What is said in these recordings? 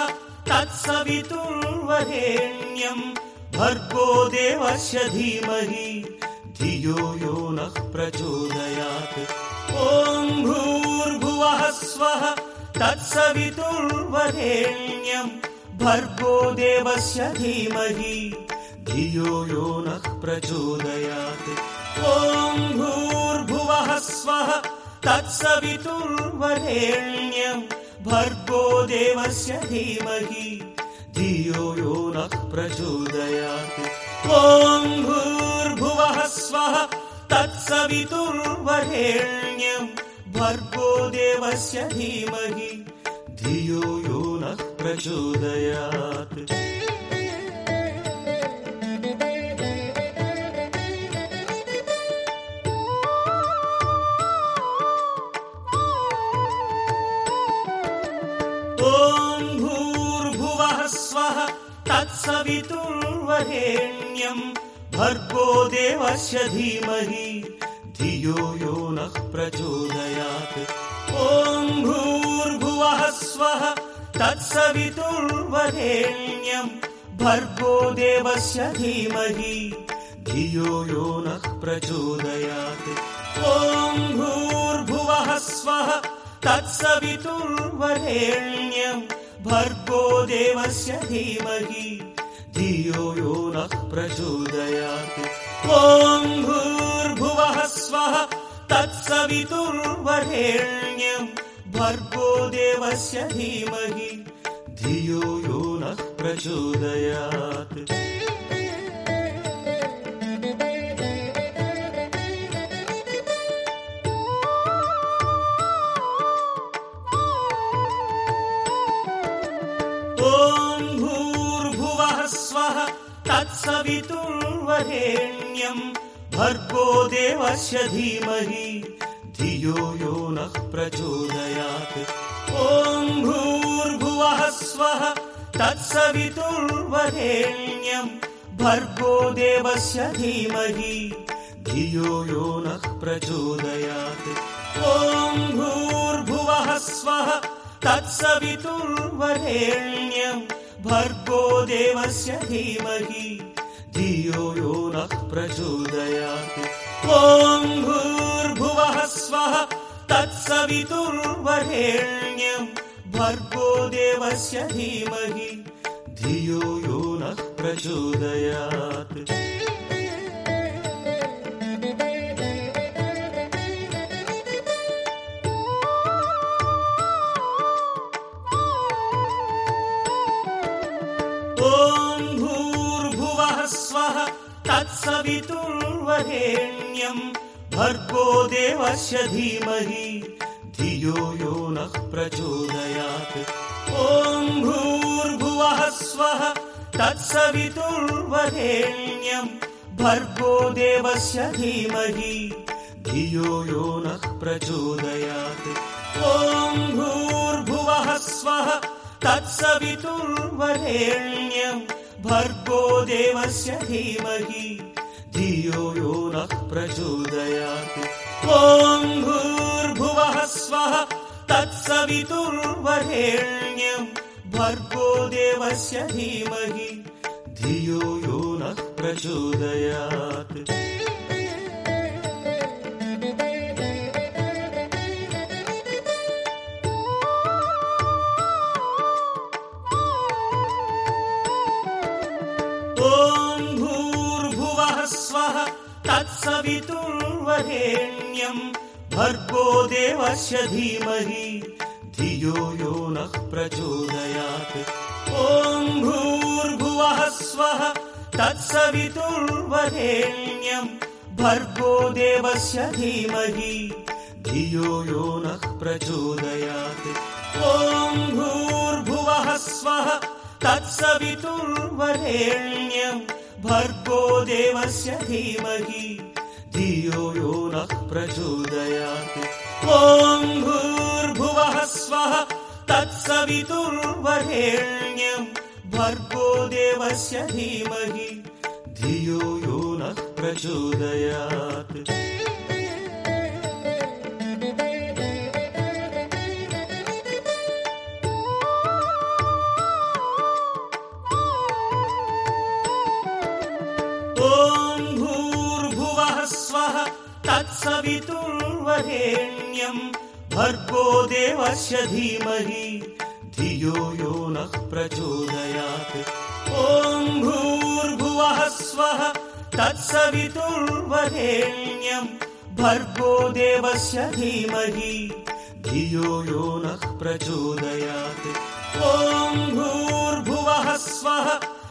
तत्सवितुर्वरेण्यं भर्गो देवस्य धीमहि धियो यो नः प्रचोदयात्। ॐ भूर्भुवः स्वः तत्सवितुर्वरेण्यं भर्गो देवस्य धीमहि धियो यो नः प्रचोदयात्। ॐ भूर्भुवः स्वः तत्सवितुर्वरेण्यं भर्गो देवस्य धीमहि धियो यो नः प्रचोदयात्। ॐ भूर्भुवः स्वः तत्सवितुर्वरेण्यं भर्गो देवस्य धीमहि धियो यो नः प्रचोदयात्। ॐ भूर्भुवः स्वः तत्सवितुर्वरेण्यं भर्गो देवस्य धीमहि धियो यो नः प्रचोदयात्। ॐ भूर्भुवः स्वः तत्सवितुर्वरेण्यं भर्गो देवस्य धीमहि धियो यो नः प्रचोदयात्। ॐ भूर्भुवः स्वः तत्सवितुर्वरेण्यं भर्गो देवस्य धीमहि धियो यो नः प्रचोदयात्। ॐ भूर्भुवः स्वः तत्सवितुर्वरेण्यं भर्गो देवस्य धीमहि धियो यो नः प्रचोदयात्। ॐ भूर्भुवः स्वः तत्सवितुर्वरेण्यं भर्गो देवस्य धीमहि धियो यो नः प्रचोदयात्। ॐ भूर्भुवः स्वः तत्सवितुर्वरेण्यं भर्गो देवस्य धीमहि धियो यो नः प्रचोदयात्। ॐ भूर्भुवः स्वः तत्सवितुर्वरेण्यं भर्गो देवस्य धीमहि धियो यो नः प्रचोदयात्। ॐ भूर्भुवः स्वः तत्सवितुर्वरेण्यं भर्गो देवस्य धीमहि धियो यो नः प्रचोदयात्। ॐ भूर्भुवः स्वः तत्सवितुर्वरेण्यं भर्गो देवस्य धीमहि धियो यो नः प्रचोदयात्। ॐ भूर्भुवः स्वः तत्सवितुर्वरेण्यं भर्गो देवस्य धीमहि धियो यो नः प्रचोदयात्। ॐ भूर्भुवः स्वः तत्सवितुर्वरेण्यं भर्गो देवस्य धीमहि धियो यो नः प्रचोदयात्। ॐ भूर्भुवः स्वः तत्सवितुर्वरेण्यं भर्गो देवस्य धीमहि धियो यो नः प्रचोदयात्। ॐ भूर्भुवः स्वः तत्सवितुर्वरेण्यं भर्गो देवस्य धीमहि धियो यो नः प्रचोदयात्। ॐ भूर्भुवः स्वः तत्सवितुर्वरेण्यं भर्गो देवस्य धीमहि धियो यो नः प्रचोदयात्। ॐ भूर्भुवः स्वः तत्सवितुर्वरेण्यं भर्गो देवस्य धीमहि धियो यो नः प्रचोदयात्। ॐ भूर्भुवः स्वः तत्सवितुर्वरेण्यं भर्गो देवस्य धीमहि धियो यो नः प्रचोदयात्। ॐ तत्सवितुर्वरेण्यम् भर्गो देवस्य धीमहि धियो यो नः प्रचोदयात्। ॐ भूर्भुवः स्वः तत्सवितुर्वरेण्यम् भर्गो देवस्य धीमहि धियो यो नः प्रचोदयात्। ॐ भूर्भुवः स्वः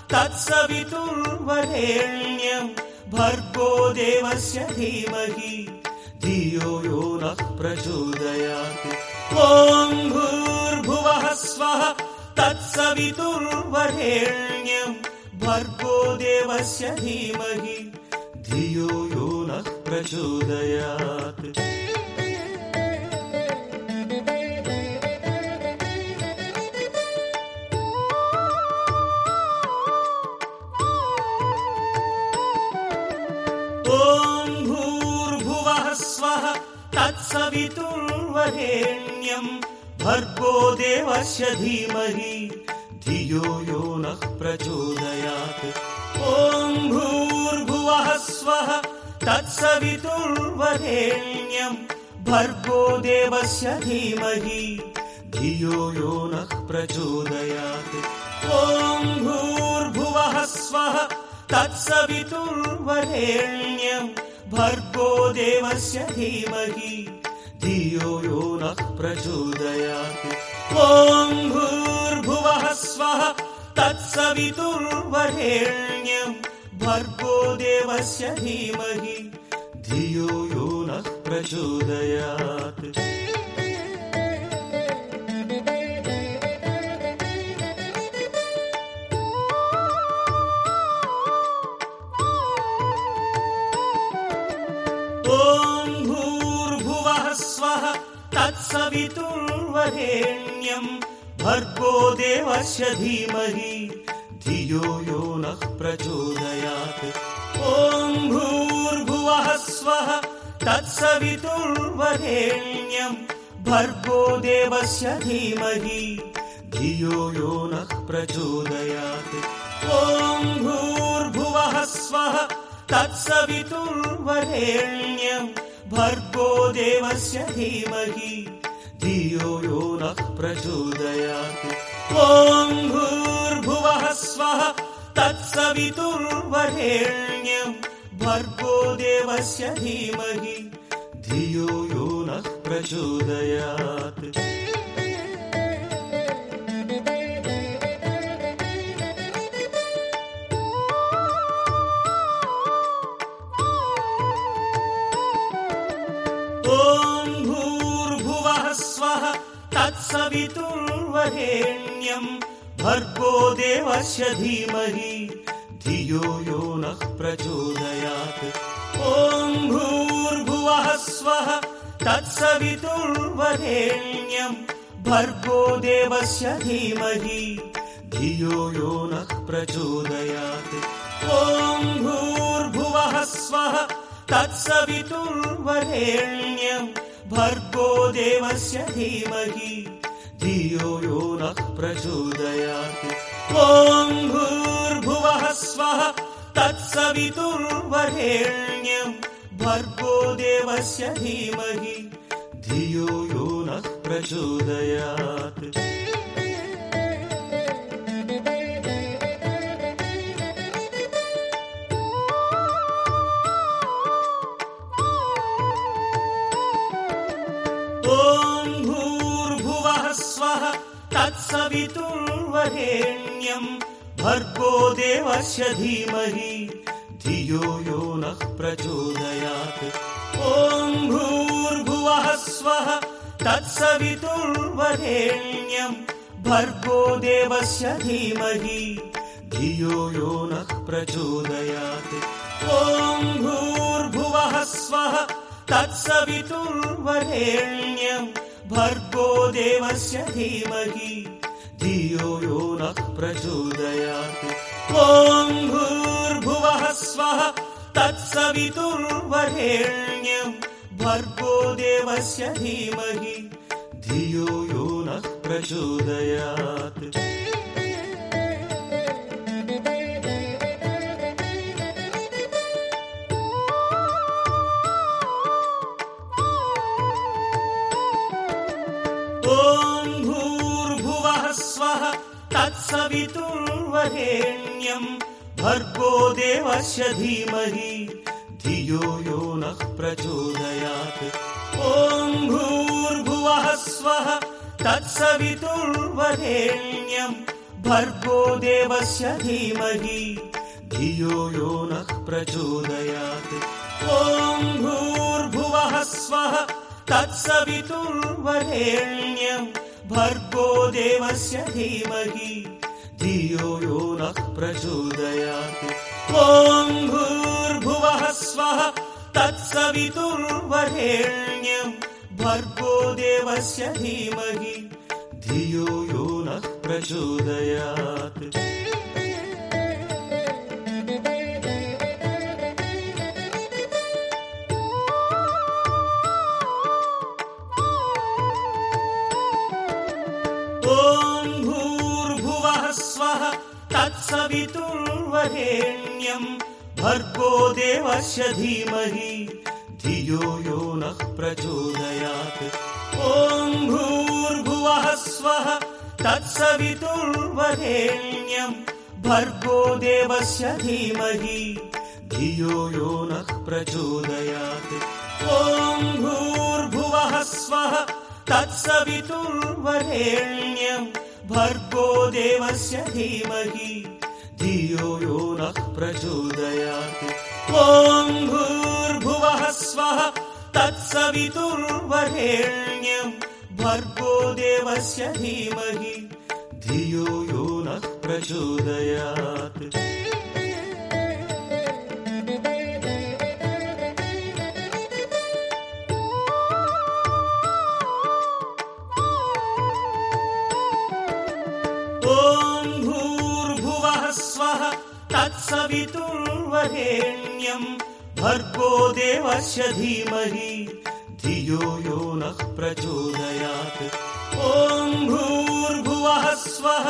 तत्सवितुर्वरेण्यम् भर्गो देवस्य धीमहि धियो यो नः प्रचोदयात्। ॐ भूर्भुवः स्वः तत्सवितुर्वरेण्यम् भर्गो देवस्य धीमहि धियो यो नः प्रचोदयात्। ॐ भूर्भुवः स्वः तत्सवितुर्वरेण्यम् भर्गो देवस्य धीमहि धियो यो नः प्रचोदयात्। ॐ भूर्भुवः स्वः तत्सवितुर्वरेण्यम् भर्गो देवस्य धीमहि धियो यो नः प्रचोदयात्। ॐ भूर्भुवः स्वः तत्सवितुर्वरेण्यम् भर्गो देवस्य धीमहि धियो यो नः प्रचोदयात्। ॐ भूर्भुवः स्वः तत्सवितुर्वरेण्यम् भर्गो देवस्य धीमहि धियो यो नः प्रचोदयात्। ॐ भूर्भुवः स्वः तत्सवितुर्वरेण्यम् भर्गो देवस्य धीमहि धियो यो नः प्रचोदयात्। ॐ भूर्भुवः स्वः तत्सवितुर्वरेण्यम् भर्गो देवस्य धीमहि धियो यो नः प्रचोदयात्। ॐ भूर्भुवः स्वः तत्सवितुर्वरेण्यम् भर्गो देवस्य धीमहि धियो यो नः प्रचोदयात्। ॐ भूर्भुवः स्वः तत्सवितुर्वरेण्यम् भर्गो देवस्य धीमहि धियो यो नः प्रचोदयात्। ॐ भूर्भुवः स्वः तत्सवितुर्वरेण्यम् भर्गो देवस्य धीमहि धियो यो नः प्रचोदयात्। ॐ भूर्भुवः स्वः तत्सवितुर्वरेण्यम् भर्गो देवस्य धीमहि धियो यो नः प्रचोदयात्। ॐ भूर्भुवः स्वः तत्सवितुर्वरेण्यम् भर्गो देवस्य धीमहि धियो यो नः प्रचोदयात्। ॐ भूर्भुवः स्वः तत्सवितुर्वरेण्यम् भर्गो देवस्य धीमहि धियो यो नः प्रचोदयात्। ॐ भूर्भुवः स्वः तत्सवितुर्वरेण्यम् भर्गो देवस्य धीमहि धियो यो नः प्रचोदयात्। ॐ भूर्भुवः स्वः तत्सवितुर्वरेण्यम् भर्गो देवस्य धीमहि धियो यो नः प्रचोदयात्। ॐ भूर्भुवः स्वः तत्सवितुर्वरेण्यम् भर्गो देवस्य धीमहि धियो यो नः प्रचोदयात्। ॐ भूर्भुवः स्वः तत्सवितुर्वरेण्यम् भर्गो देवस्य धीमहि धियो यो नः प्रचोदयात्। ॐ तत्सवितुर्वरेण्यं भर्गो देवस्य धीमहि धियो यो नः प्रचोदयात्। ॐ भूर्भुवः स्वः तत्सवितुर्वरेण्यं भर्गो देवस्य धीमहि धियो यो नः प्रचोदयात्। ॐ भूर्भुवः स्वः तत्सवितुर्वरेण्यं भर्गो देवस्य धीमहि धियो यो नः प्रचोदयात्। ॐ भूर्भुवः स्वः तत्सवितुर्वरेण्यं भर्गो देवस्य धीमहि धियो यो नः प्रचोदयात्। ॐ भूर्भुवः स्वः तत्सवितुर्वरेण्यं भर्गो देवस्य धीमहि धियो यो नः प्रचोदयात्। ॐ भूर्भुवः स्वः तत्सवितुर्वरेण्यं भर्गो देवस्य धीमहि धियो यो नः प्रचोदयात्। ॐ भूर्भुवः स्वः तत्सवितुर्वरेण्यं भर्गो देवस्य धीमहि धियो यो नः प्रचोदयात्। ॐ भूर्भुवः स्वः तत्सवितुर्वरेण्यं भर्गो देवस्य धीमहि धियो यो नः प्रचोदयात्। ॐ भूर्भुवः स्वः तत्सवितुर्वरेण्यं भर्गो देवस्य धीमहि धियो यो नः प्रचोदयात्। ॐ भूर्भुवः स्वः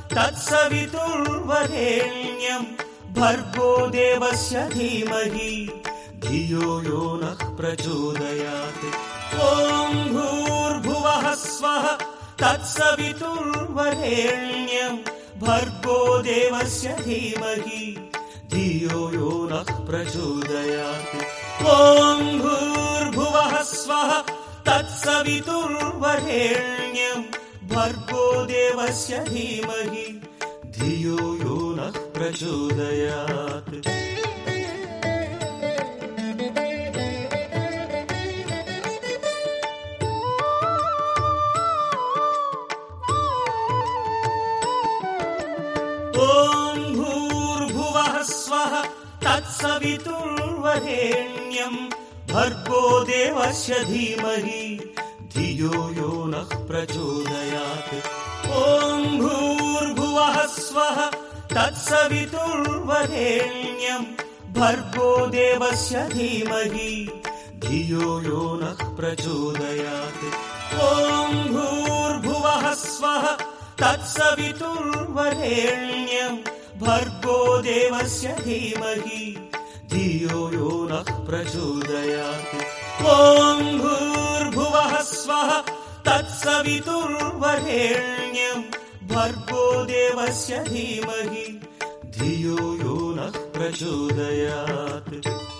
तत्सवितुर्वरेण्यं भर्गो देवस्य धीमहि धियो यो नः प्रचोदयात्। ॐ भूर्भुवः स्वः तत्सवितुर्वरेण्यं भर्गो देवस्य धीमहि धियो यो नः प्रचोदयात्। ॐ भूर्भुवः स्वः तत्सवितुर्वरेण्यं भर्गो देवस्य धीमहि धियो यो नः प्रचोदयात्। ॐ भूर्भुवः स्वः तत्सवितुर्वरेण्यं भर्गो देवस्य धीमहि धियो यो नः प्रचोदयात्। ॐ भूर्भुवः स्वः तत्सवितुर्वरेण्यं भर्गो देवस्य धीमहि धियो यो नः प्रचोदयात्। ॐ भूर्भुवः स्वः तत्सवितुर्वरेण्यं भर्गो देवस्य धीमहि धियो यो नः प्रचोदयात्। ॐ भूर्भुवः स्वः तत्सवितुर्वरेण्यं भर्गो देवस्य धीमहि धियो यो नः प्रचोदयात्।